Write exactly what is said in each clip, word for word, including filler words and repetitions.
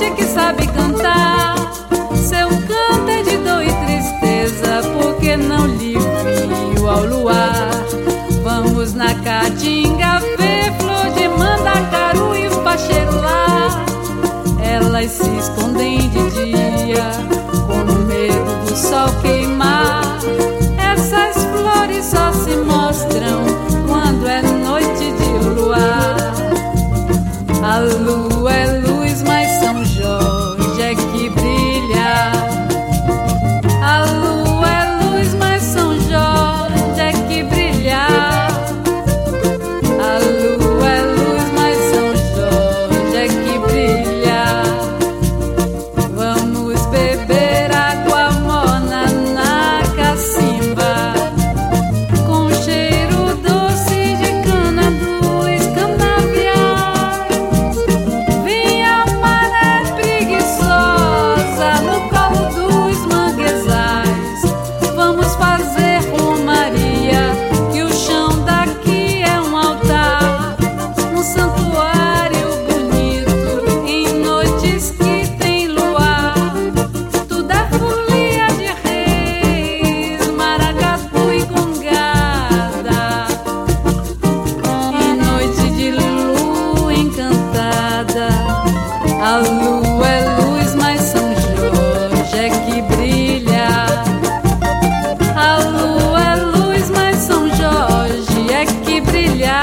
gente que sabe cantar. Seu canto é de dor e tristeza, porque não lhe viu ao luar. Vamos na caatinga ver flor de mandacaru e facheiro lá. Elas se escondem de dia, com medo do sol queimar. Essas flores só se mostram quando é noite de luar. A lua é luz, mas São Jorge é que brilha. A lua é luz, mas São Jorge é que brilha. A lua é luz, mas São Jorge é que brilha. Vamos beber água morna na cacimba, com cheiro doce de cana dos canaviais. Vinha a maré preguiçosa no colo dos manguezais. Vamos fazer romaria, que o chão daqui é um altar, um santuário bonito em noites que tem luar. Tudo é folia de reis, maracatu e congada, em noite de lua encantada. A lua é luz, mas São Jorge é que brilha. A lua é luz, mas São Jorge é que brilha.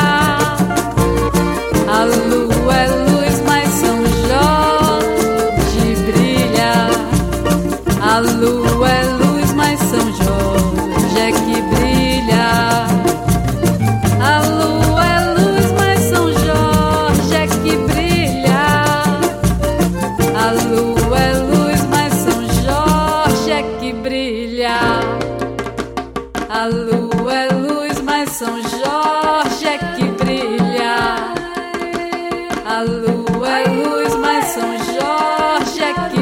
A lua é luz, mas São Jorge brilha. A lua é luz, mas São Jorge é que brilha. A lua é luz, mas São Jorge é que brilha. A lua é luz, mas São Jorge é que brilha. A lua é luz, mas São Jorge é que brilha. A lua é luz, mas São Jorge é que